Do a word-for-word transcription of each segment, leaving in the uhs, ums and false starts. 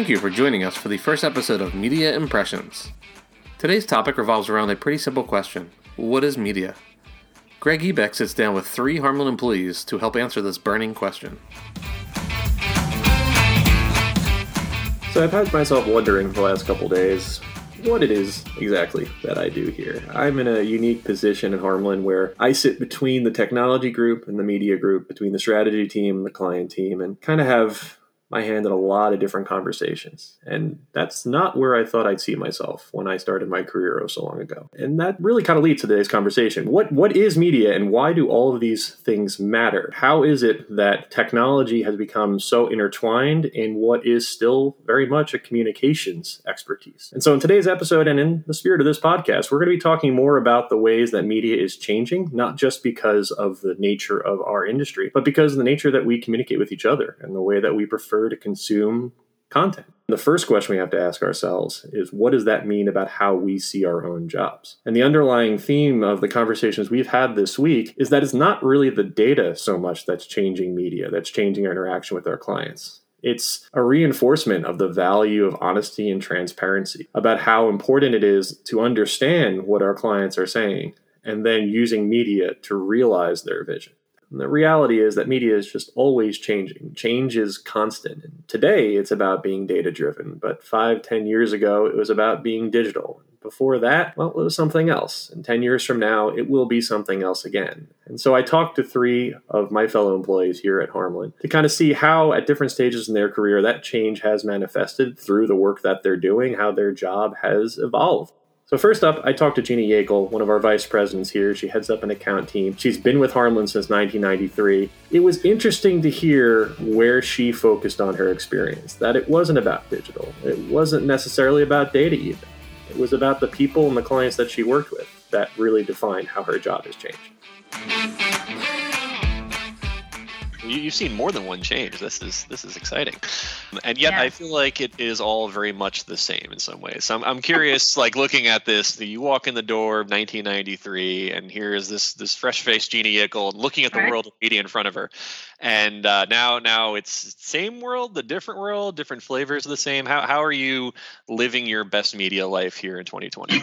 Thank you for joining us for the first episode of Media Impressions. Today's topic revolves around a pretty simple question. What is media? Greg Ebeck sits down with three Harmland employees to help answer this burning question. So I've had myself wondering the last couple days what it is exactly that I do here. I'm in a unique position at Harmland where I sit between the technology group and the media group, between the strategy team and the client team, and kind of have my hand in a lot of different conversations. And that's not where I thought I'd see myself when I started my career oh so long ago. And that really kind of leads to today's conversation. What What is media and why do all of these things matter? How is it that technology has become so intertwined in what is still very much a communications expertise? And so in today's episode and in the spirit of this podcast, we're going to be talking more about the ways that media is changing, not just because of the nature of our industry, but because of the nature that we communicate with each other and the way that we prefer to consume content. The first question we have to ask ourselves is, what does that mean about how we see our own jobs? And the underlying theme of the conversations we've had this week is that it's not really the data so much that's changing media, that's changing our interaction with our clients. It's a reinforcement of the value of honesty and transparency about how important it is to understand what our clients are saying and then using media to realize their vision. And the reality is that media is just always changing. Change is constant. And today, it's about being data-driven. But five, ten years ago, it was about being digital. Before that, well, it was something else. And ten years from now, it will be something else again. And so I talked to three of my fellow employees here at Harmland to kind of see how, at different stages in their career, that change has manifested through the work that they're doing, how their job has evolved. So first up, I talked to Gina Yakel, one of our vice presidents here. She heads up an account team. She's been with Harmland since nineteen ninety-three. It was interesting to hear where she focused on her experience, that it wasn't about digital. It wasn't necessarily about data even. It was about the people and the clients that she worked with that really defined how her job has changed. You, you've seen more than one change. This is this is exciting, and yet yeah. I feel like it is all very much the same in some ways. So I'm I'm curious, like looking at this, you walk in the door of nineteen ninety-three, and here is this this fresh-faced Gina Yakel looking at the right. world of media in front of her, and uh, now now it's same world, the different world, different flavors of the same. How how are you living your best media life here in twenty twenty?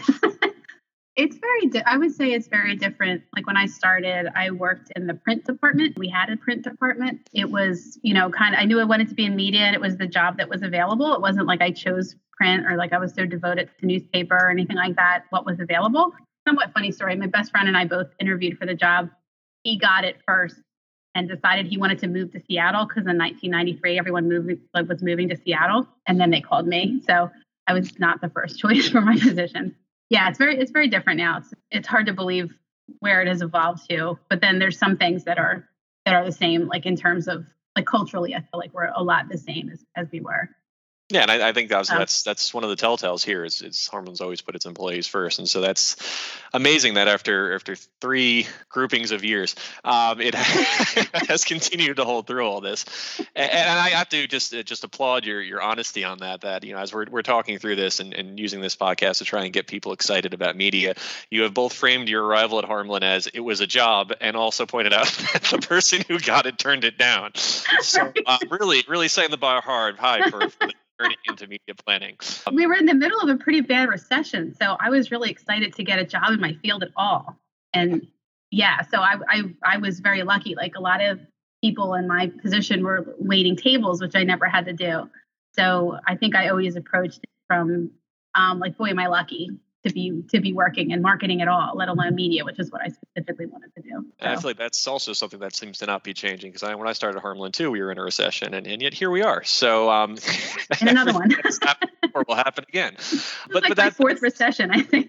It's very, di- I would say it's very different. Like when I started, I worked in the print department. We had a print department. It was, you know, kind of, I knew I wanted to be in media and it was the job that was available. It wasn't like I chose print or like I was so devoted to newspaper or anything like that, what was available. Somewhat funny story. My best friend and I both interviewed for the job. He got it first and decided he wanted to move to Seattle because in nineteen ninety-three, everyone moved, like, was moving to Seattle. And then they called me. So I was not the first choice for my position. Yeah, it's very it's very different now. It's it's hard to believe where it has evolved to. But then there's some things that are that are the same, like in terms of like culturally, I feel like we're a lot the same as, as we were. Yeah, and I, I think that's um, that's that's one of the telltales here. Is is Harmland's always put its employees first, and so that's amazing that after after three groupings of years, um, it has continued to hold through all this. And, and I have to just just applaud your your honesty on that. That you know, as we're we're talking through this and, and using this podcast to try and get people excited about media, you have both framed your arrival at Harmland as it was a job, and also pointed out that the person who got it turned it down. So uh, really, really setting the bar hard high for. for the into media planning. We were in the middle of a pretty bad recession, so I was really excited to get a job in my field at all. And yeah, so I, I I was very lucky. Like a lot of people in my position were waiting tables, which I never had to do. So I think I always approached it from um, like, boy, am I lucky to be to be working in marketing at all, let alone media, which is what I specifically wanted to do. So. And I feel like that's also something that seems to not be changing because I, when I started Harmland too, we were in a recession, and, and yet here we are. So um, and another one or will happen again. But like but that's fourth recession, I think.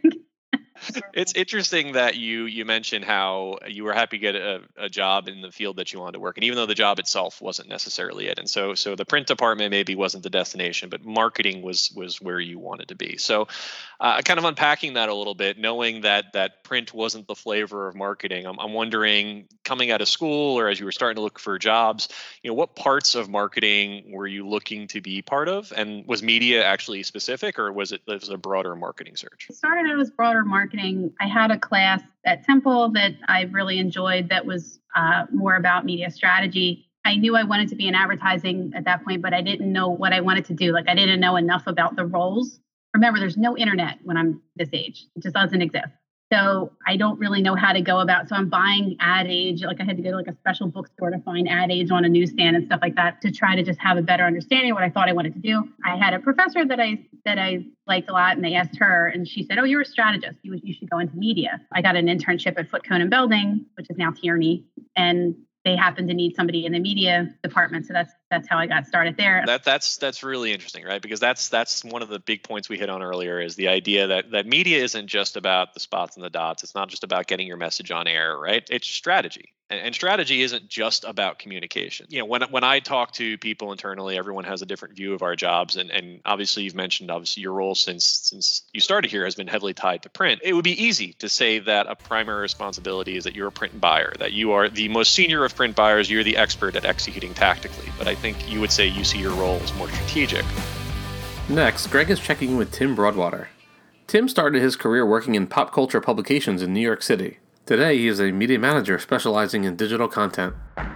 It's interesting that you you mentioned how you were happy to get a, a job in the field that you wanted to work in, even though the job itself wasn't necessarily it. And so so the print department maybe wasn't the destination, but marketing was was where you wanted to be. So uh, kind of unpacking that a little bit, knowing that that print wasn't the flavor of marketing, I'm, I'm wondering, coming out of school or as you were starting to look for jobs, you know, what parts of marketing were you looking to be part of? And was media actually specific, or was it, was it a broader marketing search? It started out as broader marketing. I had a class at Temple that I really enjoyed that was uh, more about media strategy. I knew I wanted to be in advertising at that point, but I didn't know what I wanted to do. Like I didn't know enough about the roles. Remember, there's no internet when I'm this age. It just doesn't exist. So I don't really know how to go about. So I'm buying Ad Age. Like I had to go to like a special bookstore to find Ad Age on a newsstand and stuff like that to try to just have a better understanding of what I thought I wanted to do. I had a professor that I that I liked a lot, and they asked her, and she said, "Oh, you're a strategist. You you should go into media." I got an internship at Foot Cone and Belding, which is now Tierney, and they happened to need somebody in the media department. So that's that's how I got started there. That that's that's really interesting, right? Because that's that's one of the big points we hit on earlier is the idea that that media isn't just about the spots and the dots. It's not just about getting your message on air, right? It's strategy. And, and strategy isn't just about communication. You know, when when I talk to people internally, everyone has a different view of our jobs. And and obviously you've mentioned obviously your role since since you started here has been heavily tied to print. It would be easy to say that a primary responsibility is that you're a print buyer, that you are the most senior of print buyers, you're the expert at executing tactically. But I think you would say you see your role as more strategic. Next, Greg is checking in with Tim Broadwater. Tim started his career working in pop culture publications in New York City. Today, he is a media manager specializing in digital content.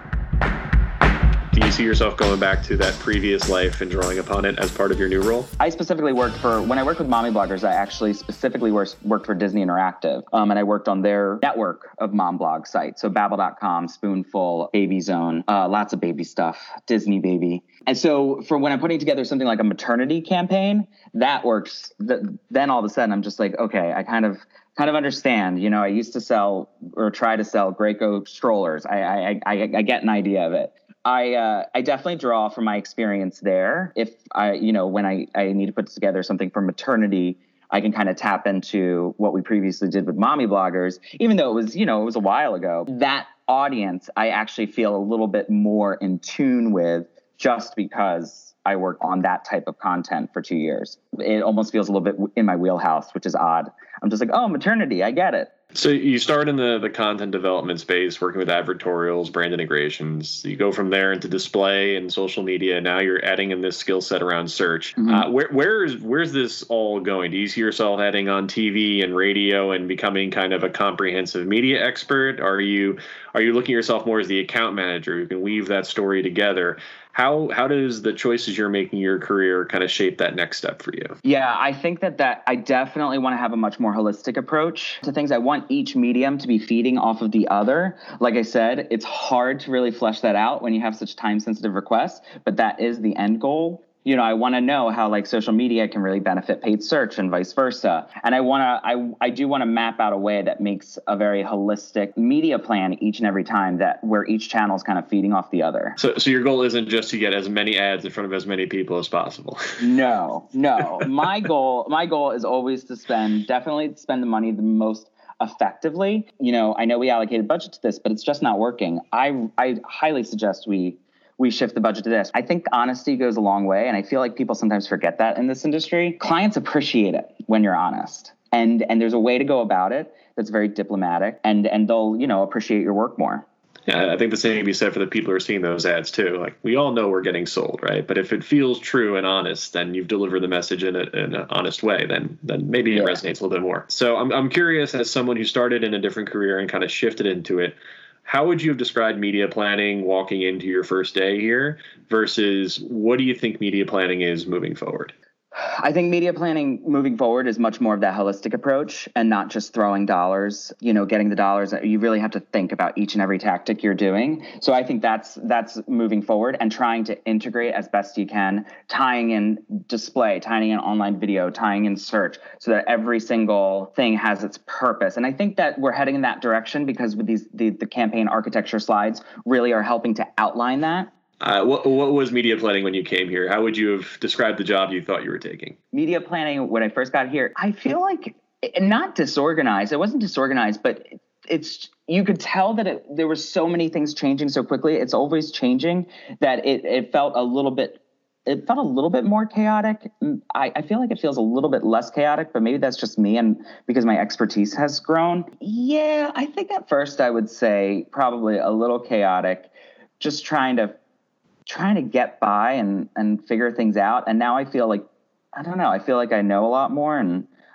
Do you see yourself going back to that previous life and drawing upon it as part of your new role? I specifically worked for, when I worked with Mommy Bloggers, I actually specifically worked for Disney Interactive. Um, and I worked on their network of mom blog sites. So Babbel dot com, Spoonful, Baby Zone, uh, lots of baby stuff, Disney Baby. And so for when I'm putting together something like a maternity campaign, that works. Th- then all of a sudden I'm just like, okay, I kind of kind of understand. You know, I used to sell or try to sell Graco strollers. I I, I, I get an idea of it. I uh, I definitely draw from my experience there. If I, you know, when I, I need to put together something for maternity, I can kind of tap into what we previously did with Mommy Bloggers, even though it was, you know, it was a while ago. That audience, I actually feel a little bit more in tune with just because I worked on that type of content for two years. It almost feels a little bit in my wheelhouse, which is odd. I'm just like, oh, maternity, I get it. So you start in the, the content development space, working with advertorials, brand integrations. You go from there into display and social media. Now you're adding in this skill set around search. Mm-hmm. Uh, where where is where's this all going? Do you see yourself heading on T V and radio and becoming kind of a comprehensive media expert? Are you are you looking at yourself more as the account manager who can weave that story together? How how does the choices you're making in your career kind of shape that next step for you? Yeah, I think that, that I definitely want to have a much more holistic approach to things. I want each medium to be feeding off of the other. Like I said, it's hard to really flesh that out when you have such time-sensitive requests, but that is the end goal. You know, I want to know how like social media can really benefit paid search and vice versa. And I want to, I, I do want to map out a way that makes a very holistic media plan each and every time, that where each channel is kind of feeding off the other. So, so your goal isn't just to get as many ads in front of as many people as possible. No, no. My goal, my goal is always to spend, definitely spend the money the most effectively. You know, I know we allocated budget to this, but it's just not working. I, I highly suggest we we shift the budget to this. I think honesty goes a long way, and I feel like people sometimes forget that in this industry. Clients appreciate it when you're honest, and and there's a way to go about it that's very diplomatic, and and they'll, you know, appreciate your work more. Yeah, I think the same can be said for the people who are seeing those ads too. Like, we all know we're getting sold, right? But if it feels true and honest, then you've delivered the message in, a, in an honest way, then then maybe it yeah. resonates a little bit more. So I'm I'm curious, as someone who started in a different career and kind of shifted into it, how would you have described media planning walking into your first day here versus what do you think media planning is moving forward? I think media planning moving forward is much more of that holistic approach and not just throwing dollars, you know, getting the dollars. You really have to think about each and every tactic you're doing. So I think that's that's moving forward, and trying to integrate as best you can, tying in display, tying in online video, tying in search, so that every single thing has its purpose. And I think that we're heading in that direction because with these the, the campaign architecture slides really are helping to outline that. Uh, what, what was media planning when you came here? How would you have described the job you thought you were taking? Media planning, when I first got here, I feel like not disorganized. It wasn't disorganized, but it's you could tell that it, there were so many things changing so quickly. It's always changing, that it, it felt a little bit it felt a little bit more chaotic. I, I feel like it feels a little bit less chaotic, but maybe that's just me and because my expertise has grown. Yeah, I think at first I would say probably a little chaotic, just trying to trying to get by and, and figure things out. And now I feel like, I don't know, I feel like I know a lot more, and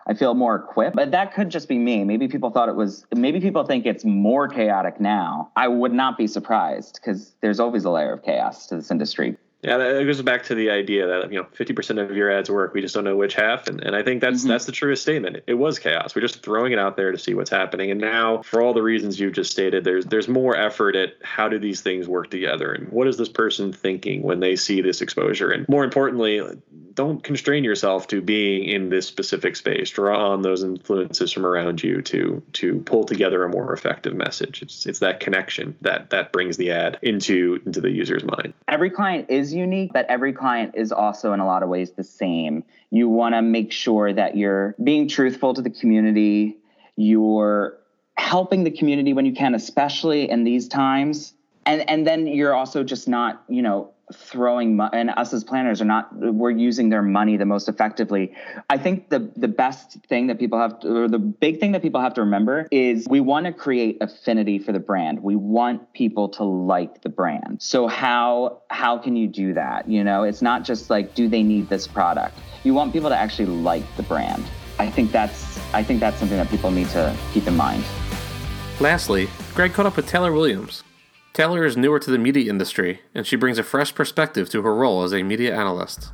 I feel more equipped, but that could just be me. Maybe people thought it was, maybe people think it's more chaotic now. I would not be surprised because there's always a layer of chaos to this industry. Yeah, that goes back to the idea that, you know, fifty percent of your ads work. We just don't know which half. And, and I think that's mm-hmm. that's the truest statement. It was chaos. We're just throwing it out there to see what's happening. And now, for all the reasons you've just stated, there's there's more effort at how do these things work together? And what is this person thinking when they see this exposure? And more importantly, don't constrain yourself to being in this specific space. Draw on those influences from around you to to pull together a more effective message. It's it's that connection that that brings the ad into into the user's mind. Every client is unique, but every client is also in a lot of ways the same. You want to make sure that you're being truthful to the community. You're helping the community when you can, especially in these times. And and then you're also just not, you know, throwing mo- and us as planners are not, we're using their money the most effectively. I think the the best thing that people have to, or the big thing that people have to remember is we want to create affinity for the brand. We want people to like the brand. So how how can you do that? You know, it's not just like, do they need this product? You want people to actually like the brand. I think that's I think that's something that people need to keep in mind. Lastly, Greg caught up with Taylor Williams. Taylor is newer to the media industry, and she brings a fresh perspective to her role as a media analyst.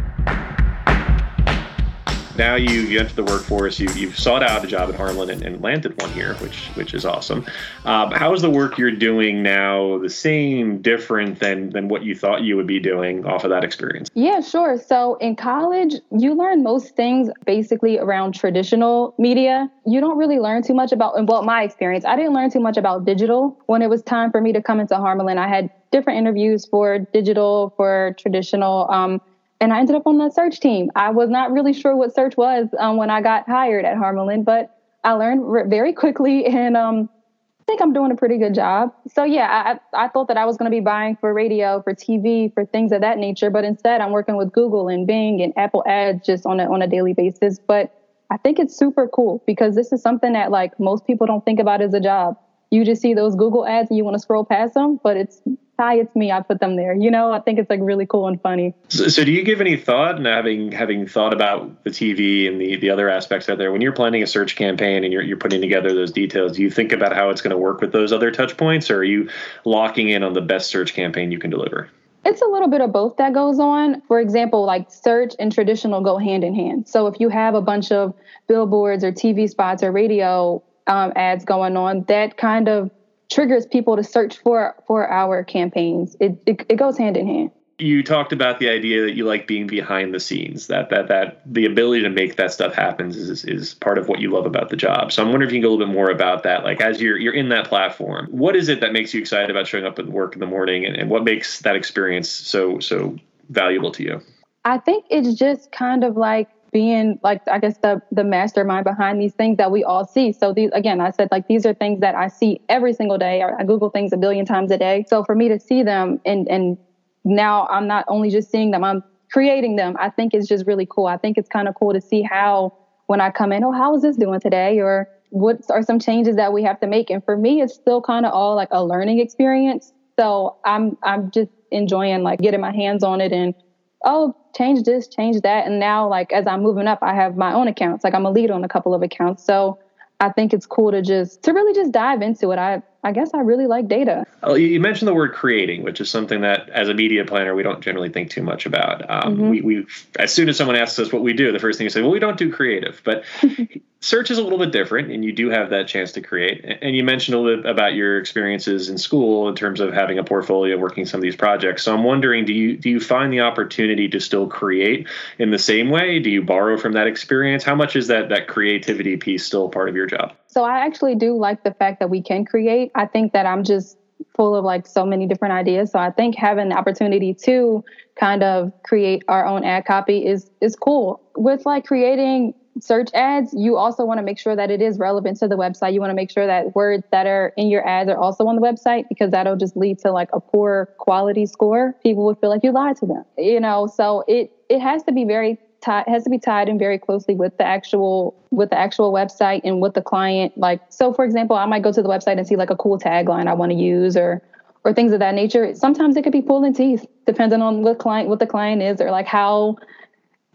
Now you, you enter the workforce, you, you've sought out a job at Harmland and, and landed one here, which which is awesome. Um, how is the work you're doing now the same, different than, than what you thought you would be doing off of that experience? Yeah, sure. So in college, you learn most things basically around traditional media. You don't really learn too much about, and well, my experience, I didn't learn too much about digital. When it was time for me to come into Harmland, I had different interviews for digital, for traditional, um, and I ended up on the search team. I was not really sure what search was um, when I got hired at Harmland, but I learned re- very quickly, and um, I think I'm doing a pretty good job. So yeah, I, I thought that I was going to be buying for radio, for T V, for things of that nature, but instead I'm working with Google and Bing and Apple ads just on a, on a daily basis. But I think it's super cool because this is something that like most people don't think about as a job. You just see those Google ads and you want to scroll past them, but it's, hi, it's me. I put them there. You know, I think it's like really cool and funny. So, so do you give any thought, and having having thought about the T V and the, the other aspects out there, when you're planning a search campaign and you're you're putting together those details, do you think about how it's going to work with those other touch points, or are you locking in on the best search campaign you can deliver? It's a little bit of both that goes on. For example, like search and traditional go hand in hand. So if you have a bunch of billboards or T V spots or radio um, ads going on, that kind of triggers people to search for for our campaigns. It, it it goes hand in hand. You talked about the idea that you like being behind the scenes, that that that the ability to make that stuff happen is is part of what you love about the job. So I'm wondering if you can go a little bit more about that. Like, as you're you're in that platform, what is it that makes you excited about showing up at work in the morning, and, and what makes that experience so so valuable to you? I think it's just kind of like being like, I guess, the the mastermind behind these things that we all see. So these, again, I said, like, these are things that I see every single day. I Google things a billion times a day. So for me to see them, and and now I'm not only just seeing them, I'm creating them. I think it's just really cool. I think it's kind of cool to see how, when I come in, oh, how is this doing today? Or what are some changes that we have to make? And for me, it's still kind of all like a learning experience. So I'm I'm just enjoying like getting my hands on it and, oh, change this, change that. And now, like, as I'm moving up, I have my own accounts. Like, I'm a lead on a couple of accounts. So I think it's cool to just, to really just dive into it. I I guess I really like data. Oh, you mentioned the word creating, which is something that as a media planner, we don't generally think too much about. Um, mm-hmm. we, we, as soon as someone asks us what we do, the first thing you say, well, we don't do creative. But search is a little bit different, and you do have that chance to create. And you mentioned a little bit about your experiences in school in terms of having a portfolio, working some of these projects. So I'm wondering, do you do you find the opportunity to still create in the same way? Do you borrow from that experience? How much is that that creativity piece still part of your job? So I actually do like the fact that we can create. I think that I'm just full of like so many different ideas. So I think having the opportunity to kind of create our own ad copy is is cool. With like creating search ads, you also want to make sure that it is relevant to the website. You want to make sure that words that are in your ads are also on the website, because that'll just lead to like a poor quality score. People would feel like you lied to them, you know. So it it has to be very Tie, has to be tied in very closely with the actual with the actual website and with the client. Like, so for example, I might go to the website and see like a cool tagline I want to use, or or things of that nature. Sometimes it could be pulling teeth, depending on what client what the client is, or like how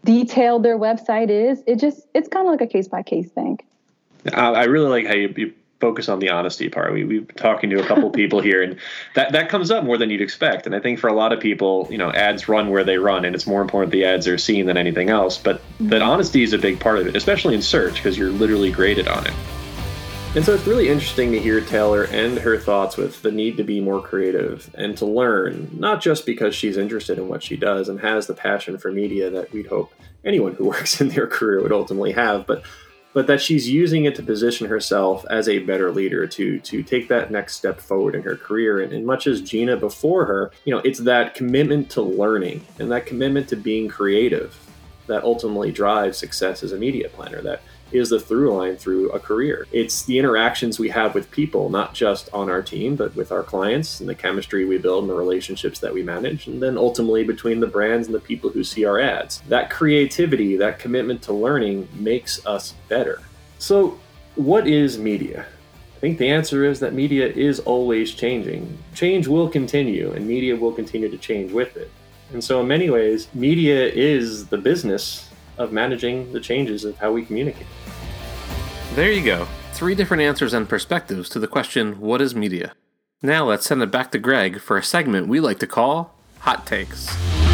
detailed their website is. It just, it's kind of like a case by case thing. I really like how you, you focus on the honesty part. We, we've been talking to a couple people here, and that, that comes up more than you'd expect. And I think for a lot of people, you know, ads run where they run, and it's more important the ads are seen than anything else. But mm-hmm. that honesty is a big part of it, especially in search, because you're literally graded on it. And so it's really interesting to hear Taylor end her thoughts with the need to be more creative and to learn, not just because she's interested in what she does and has the passion for media that we'd hope anyone who works in their career would ultimately have, but but that she's using it to position herself as a better leader, to to take that next step forward in her career. And, and much as Gina before her, you know, it's that commitment to learning and that commitment to being creative that ultimately drives success as a media planner. That is the through line through a career. It's the interactions we have with people, not just on our team, but with our clients and the chemistry we build and the relationships that we manage, and then ultimately between the brands and the people who see our ads. That creativity, that commitment to learning makes us better. So what is media? I think the answer is that media is always changing. Change will continue, and media will continue to change with it. And so in many ways, media is the business of managing the changes of how we communicate. There you go. Three different answers and perspectives to the question, what is media? Now let's send it back to Greg for a segment we like to call Hot Takes.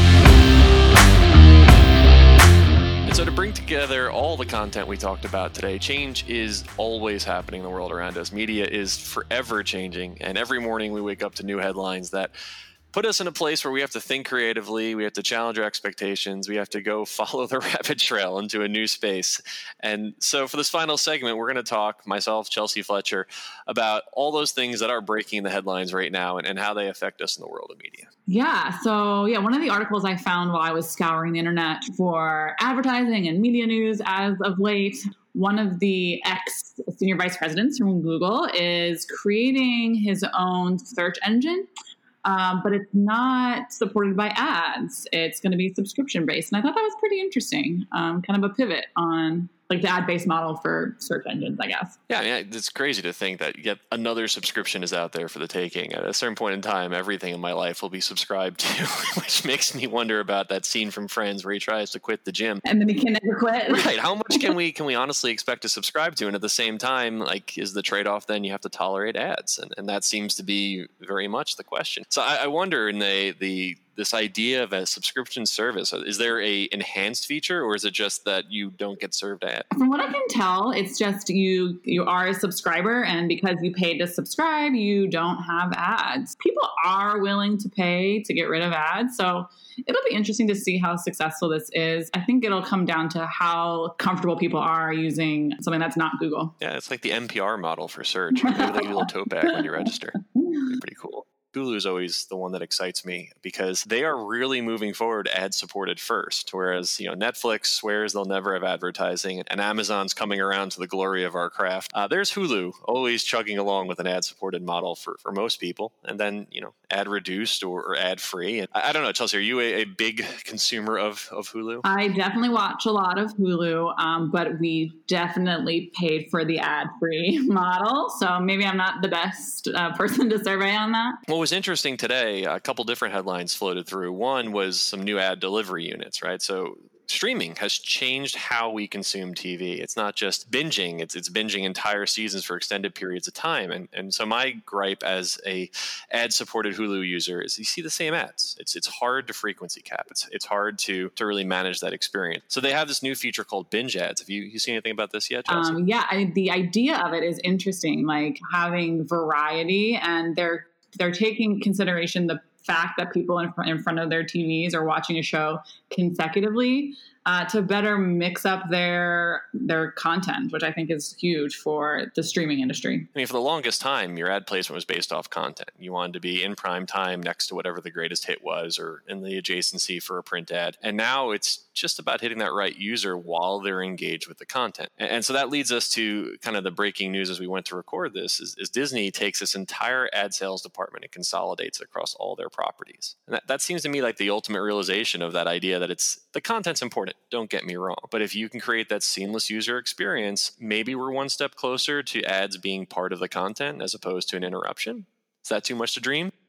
And so to bring together all the content we talked about today, change is always happening in the world around us. Media is forever changing, and every morning we wake up to new headlines that put us in a place where we have to think creatively, we have to challenge our expectations, we have to go follow the rabbit trail into a new space. And so for this final segment, we're going to talk, myself, Chelsea Fletcher, about all those things that are breaking the headlines right now and, and how they affect us in the world of media. Yeah. So yeah, one of the articles I found while I was scouring the internet for advertising and media news as of late, one of the ex-senior vice presidents from Google is creating his own search engine. Um, but it's not supported by ads. It's going to be subscription based. And I thought that was pretty interesting. Um, kind of a pivot on like the ad-based model for search engines, I guess. Yeah, I mean, it's crazy to think that yet another subscription is out there for the taking. At a certain point in time, everything in my life will be subscribed to, which makes me wonder about that scene from Friends where he tries to quit the gym. And then he can never quit. Right. How much can we can we honestly expect to subscribe to? And at the same time, like, is the trade-off then you have to tolerate ads? And, and that seems to be very much the question. So I, I wonder in the the this idea of a subscription service, is there a enhanced feature, or is it just that you don't get served ads? From what I can tell, it's just you you are a subscriber, and because you paid to subscribe, you don't have ads. People are willing to pay to get rid of ads, so it'll be interesting to see how successful this is. I think it'll come down to how comfortable people are using something that's not Google. Yeah, it's like the N P R model for search. Maybe they'll give you a little tote bag when you register. It'd be pretty cool. Hulu is always the one that excites me because they are really moving forward ad-supported first, whereas you know Netflix swears they'll never have advertising, and Amazon's coming around to the glory of our craft. Uh, there's Hulu, always chugging along with an ad-supported model for, for most people, and then you know ad-reduced or, or ad-free. And I, I don't know, Chelsea, are you a, a big consumer of, of Hulu? I definitely watch a lot of Hulu, um, but we definitely paid for the ad-free model, so maybe I'm not the best uh, person to survey on that. Well, was interesting today, a couple different headlines floated through. One was some new ad delivery units, right? So streaming has changed how we consume T V. It's not just binging, it's it's binging entire seasons for extended periods of time. And and so my gripe as a ad-supported Hulu user is you see the same ads. It's it's hard to frequency cap. It's it's hard to to really manage that experience. So they have this new feature called binge ads. Have you, you seen anything about this yet, Chelsea? Um, yeah, I, the idea of it is interesting, like having variety, and they're They're taking consideration the fact that people in front, in front of their T Vs are watching a show consecutively uh, to better mix up their their content, which I think is huge for the streaming industry. I mean, for the longest time, your ad placement was based off content. You wanted to be in prime time next to whatever the greatest hit was or in the adjacency for a print ad. And now it's just about hitting that right user while they're engaged with the content. And, and so that leads us to kind of the breaking news as we went to record this, is, is Disney takes this entire ad sales department and consolidates it across all their properties. And that, that seems to me like the ultimate realization of that idea that it's the content's important, don't get me wrong. But if you can create that seamless user experience, maybe we're one step closer to ads being part of the content as opposed to an interruption. Is that too much to dream?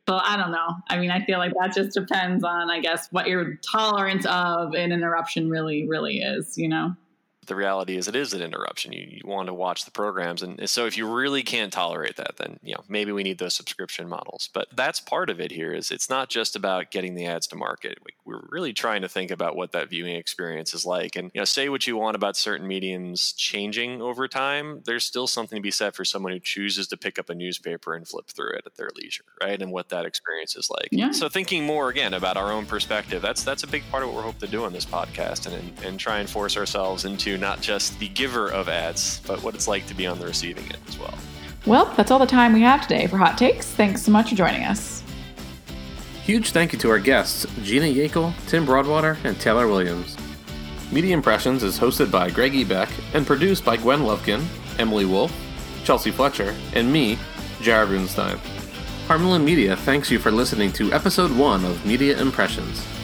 Well, I don't know. I mean, I feel like that just depends on, I guess, what your tolerance of an interruption really, really is, you know? The reality is it is an interruption. You, you want to watch the programs. And so if you really can't tolerate that, then, you know, maybe we need those subscription models. But that's part of it here is it's not just about getting the ads to market. We're really trying to think about what that viewing experience is like. And, you know, say what you want about certain mediums changing over time. There's still something to be said for someone who chooses to pick up a newspaper and flip through it at their leisure, right? And what that experience is like. Yeah. So thinking more, again, about our own perspective, that's that's a big part of what we're hoping to do on this podcast and, and try and force ourselves into not just the giver of ads, but what it's like to be on the receiving end as well. Well, that's all the time we have today for Hot Takes. Thanks so much for joining us. Huge thank you to our guests, Gina Yackel, Tim Broadwater, and Taylor Williams. Media Impressions is hosted by Greg Ebeck and produced by Gwen Lufkin, Emily Wolf, Chelsea Fletcher, and me, Jared Runstein. Harmland Media thanks you for listening to episode one of Media Impressions.